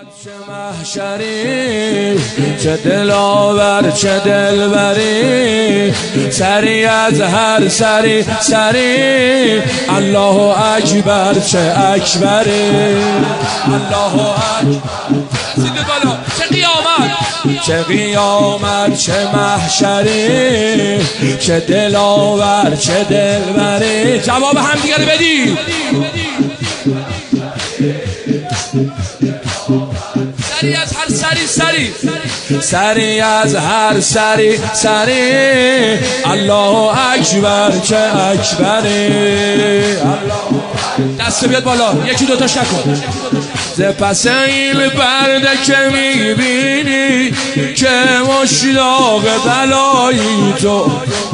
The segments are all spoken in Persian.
چه محشری، چه دلاور، چه دلبری، سری از هر سری سری. الله اکبر، چه اکبری، الله اکبر. سید بالا. چه قیامت، چه قیامت، چه محشری، چه دلاور، چه دلبری. جواب همدیگه رو بدید. سری از هر سری سری، سری از هر سری سری. الله اکبر، چه اکبری. دست بیاد بالا، یکی دوتاش نکن. ز پس این برده که میبینی که مشتاق بلایی تو.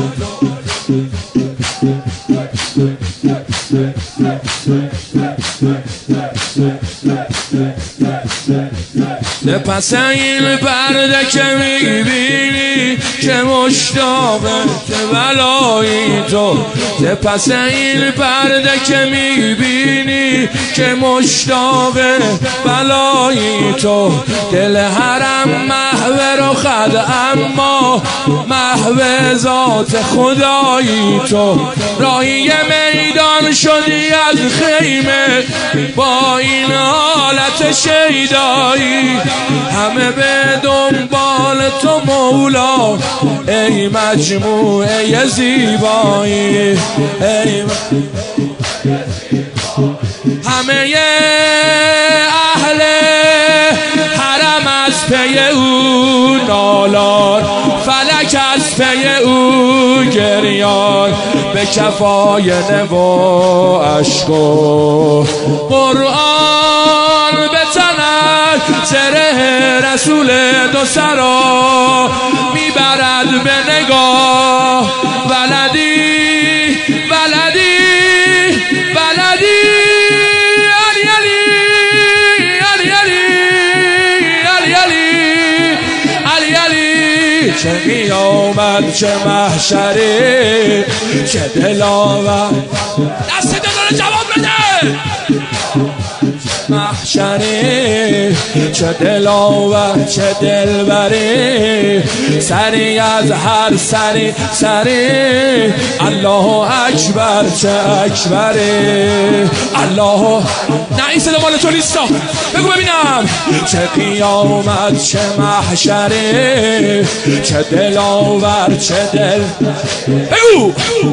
پس این برده که میبینی که مشتاق بلایی تو. پس این برده که میبینی که مشتاق بلایی تو. دل حرم محو رو خد اما محو ذات خدایی تو. راهی میدان شدی از خیمه با این حالت شیدایی. همه به دنبال تو مولا ای مجموعه زیبایی. همه اهل حرم از پی او نالان، فلک از پی او گریان. به کفای نوا اشک و قرآن به تنک زره رسول دو سرا میبرد به نگاه. ولدی ولدی ولدی علی علی علی علی علی علی علی. چه قیامت، چه محشری، چه دلاور. دست داره جواب بده. محشری، چه دلاور، چه دلبری، سری از هر سری سری. الله اکبر، چه اکبری. الله. نه این صدا مال تو نیستا، بگو ببینم. چه قیامت، چه محشری، چه دلاور، چه دل. بگو.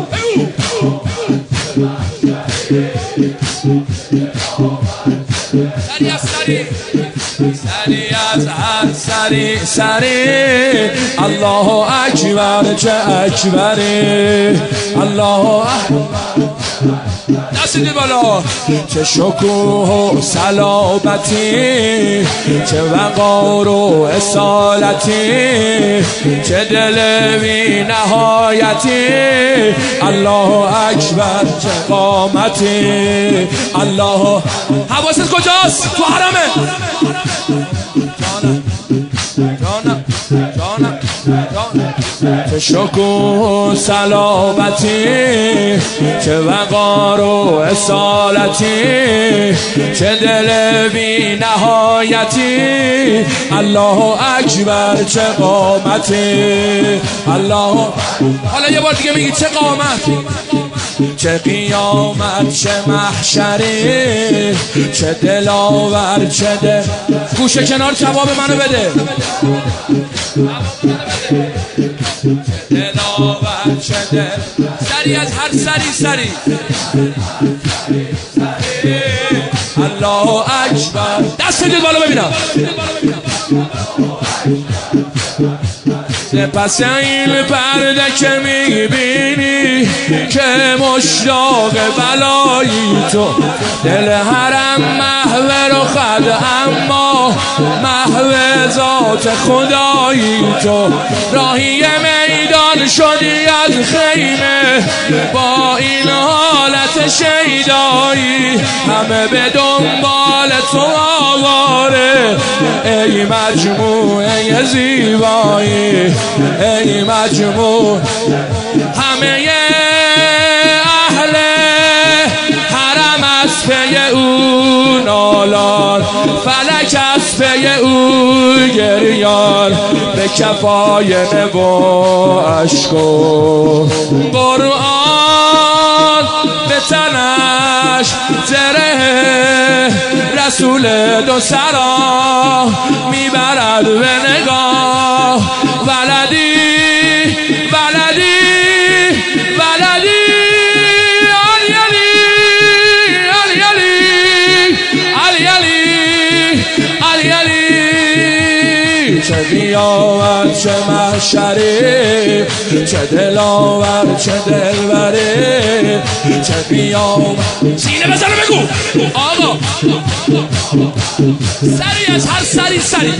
سری از سری، سری از هر سری سری. الله اکبر، چه اکبری. الله اکبر. دست دی بالا. چه شکوه و صلابتی، چه وقار و اصالتی، چه دل بی نهایتی. الله اکبر، چه قامتی. الله. حواست کجاست؟ تو حرمه. جانم جانم جانم. چه شکوه و صلابتی، چه وقار و اصالتی، چه دل بی نهایتی. الله اکبر، چه قامتی. الله. حالا یه بار دیگه میگی چه قامت، چه قیامت، چه محشری، چه دلاور، چه دل. گوشه کنار جواب منو بده. دلاور، چه دل. سری از هر سری سری. الله اکبر. دست دید بالا ببینم. پس این پرده که میبینی که مشتاق بلایی تو. دل حرم محو رو خد اما محو ذات خدایی تو. راهی میدان شدی از خیمه با این حالت شیدایی. همه به دنبال تو آواره ای مجموعه زیبایی. ای مجموع همه اهل حرم از پی او نالان، فلک از پی او گریان به کفای نب و اشک و قرآن به تنش زره رسول دو سرا میبرد به نگاه ولدی ولدی ولدی علی علی علی علی علی علی علی چه قیامت چه محشری چه دلاور چه دلبری چه قیامت سینه بزن بگو آقا سری از هر سری سری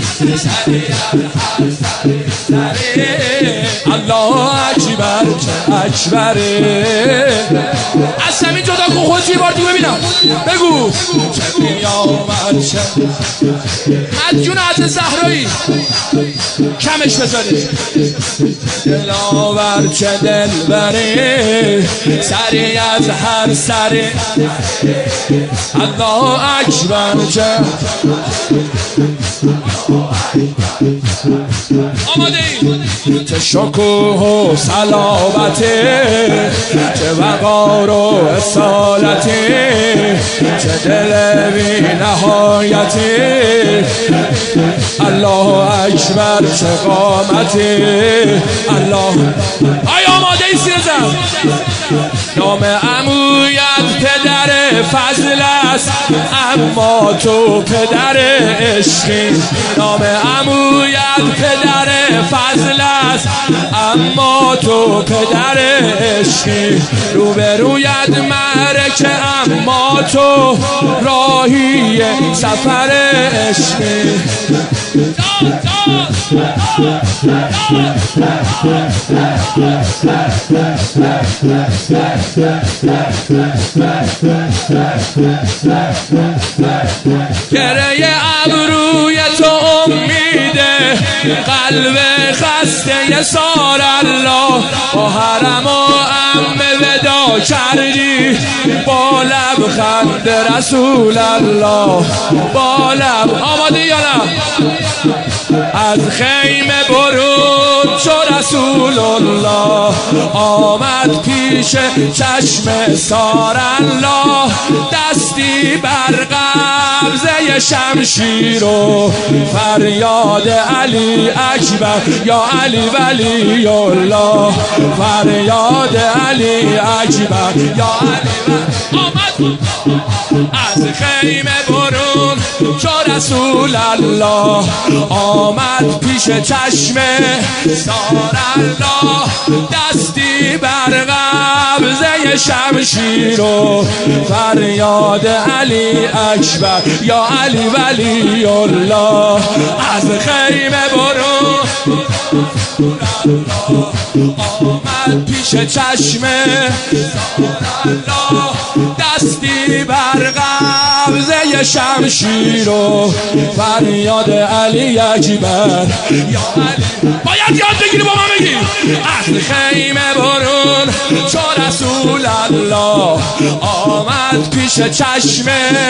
الله اکبر چه اکبره از همین جدا کن خودت یه بار دیگه ببینم بگو چه قیامت چه مدیون عزیز زهرایی کمش بذارید دلاور چه دلبره سری از هر سری الله اکبر چه آماده ای چه شکوه و صلابته چه وقار و اصالته چه دل بی نهایتی الله اکبر چه قامتی الله آیا آماده ای سیرزم نام عمویت پدر فضل است اما تو پدر عشقی نام عمویت پدر فضل است اما تو پدر عشقی روبرویت معرکه اما تو راهی سفر عشقی گره ابروی تو امیده قلب خسته سار الله با حرم و عمه ودا کردی با لبخند رسول الله با لب آماده یا نه از خیمه برون چو رسول الله آمد پیش چشم سار الله دستی بر قبضه شمشیر و فریاد علی اکبر یا علی ولی الله فریاد علی اکبر یا علی آمد از خیمه برون چو رسول الله آمد پیش چشم سار الله دستی بر قبضه شمشیر و فریاد علی اکبر یا علی ولی الله از خیمه برون آمد پیش چشم سار الله دستی بر قبضه شمشیر و فریاد علی اکبر یا علی باید یاد بگیری با من بگی از خیمه برون چو رسول الله آمد پیش چشم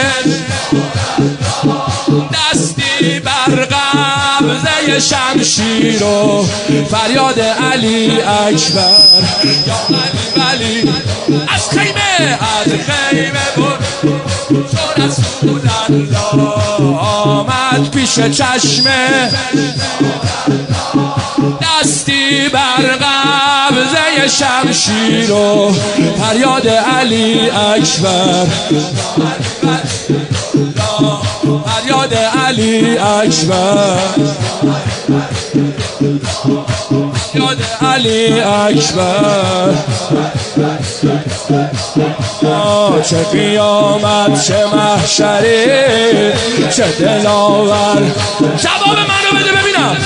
دستی بر قبضه شمشیر و فریاد علی اکبر یا علی ولی از خیمه برون چو رسول الله آمد پیش چشم دستی بر قبضه شمشیر و فریاد علی اکبر فریاد علی اکبر فریاد علی اکبر چه قیامت چه محشری چه دلاور جواب منو بده ببینم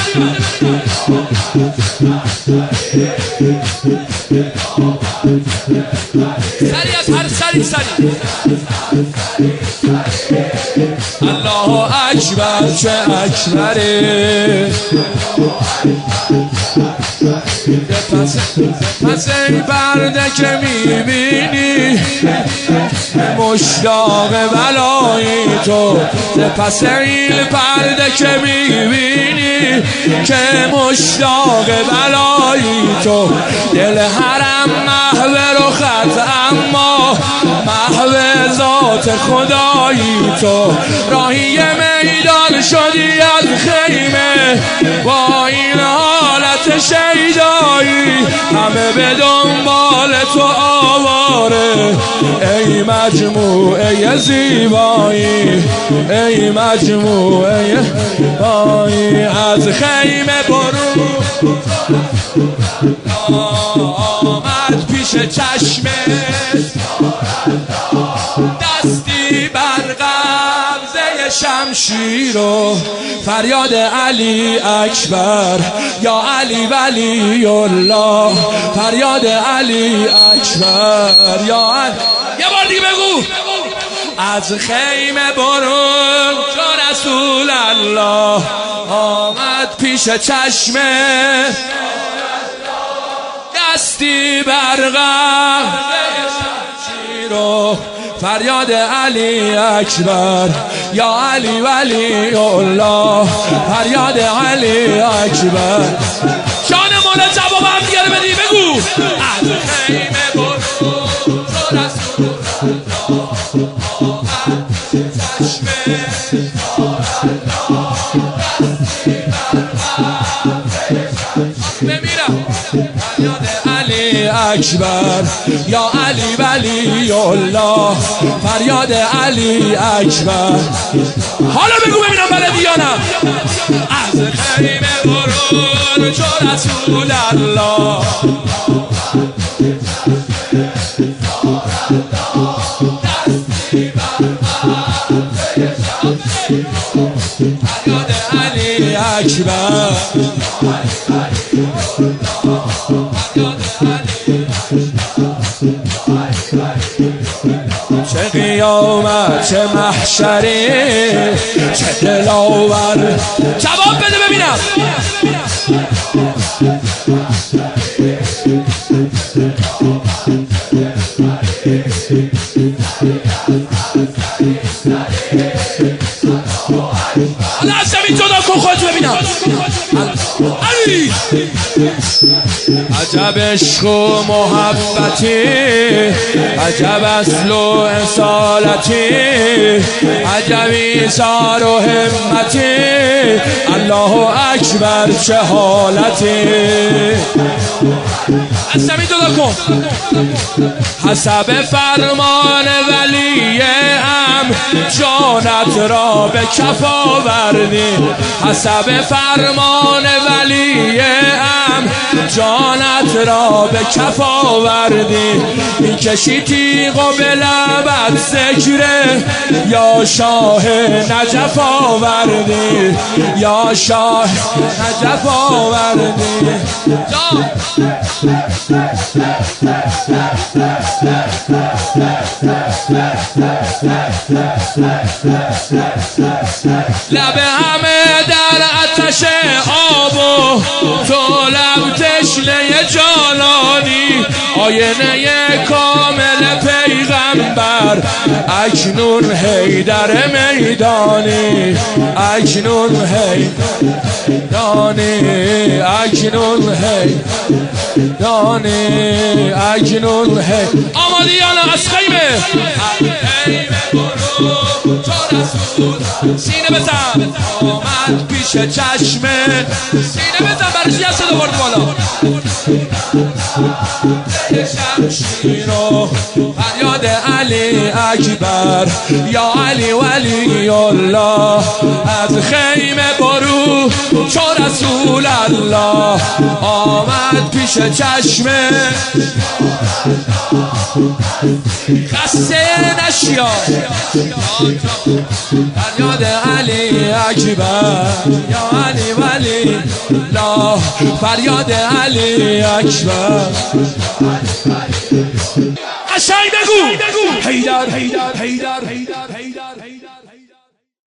سری از هر سری الله اکبر چه اکبره پس این پرده که میبینی مشتاق بلایی تو، پس این پرده که میبینی که مشتاق بلایی تو، دل حرم محو رخت اما محو ذات خدایی تو، راهی میدان شدی از خیمه با این حالت شیدایی، همه به دنبال تو آواره ای مجموعه زیبایی، ای مجموعه زیبایی، از خیمه برو آمد پیش چشمت، دستی بر قبضه شمشیر و فریاد علی اکبر یا علی ولی الله، فریاد علی اکبر یا علی. یه بار دیگه بگو از خیمه برون چون رسول الله آمد پیش چشمه، دستی برقم شمشیر و فریاد علی اکبر یا علی ولی الله، فریاد علی اکبر. شان مولا جواب هم دیگه رو بدی بگو از خیمه برو تو رسول الله آمد چشمه، بمیرم فریاد علی اکبر یا علی ولی الله، فریاد علی اکبر. حالا بگو ببینم بلدی یا نه. از خیمه برون چو رسول الله فریاد علی اکبر، چه قیامت چه محشری چه دلاور. جواب بده ببینم. حالا از زمین جدا کن خودت ببینم. علی عجب عشق و محبتی، عجب اصل و اصالتی، عجب ایثار و همتی، الله اکبر چه حالتی. از زمین جدا کن. حسب فرمان ولی ام جانت را به کف آوردی، حسب فرمان ولی ام جانت را به کف آوردی، میکشی تیغ و به لبت ذکره یا شاه نجف آوردی، یا شاه نجف آوردی. لب همه در آتش آب و تو لب تشنه جانانی، آینه کامل پیغمبر اکنون حیدر میدانی، اکنون حیدانی، اکنون حیدانی، اکنون حیدانی. آمادیانا از خیمه سینه بزن آمد پیش چشمه، سینه بزن برش یه صدا برد بالا. شمشیر و فریاد علی اکبر یا علی ولی الله، از خیمه برو چو رسول الله آمد پیش چشمه، خسته نشیا فریاد علی اکبر یا علی ولی الله، فریاد علی اکبر. قشنگ بگو حیدر حیدر حیدر حیدر حیدر.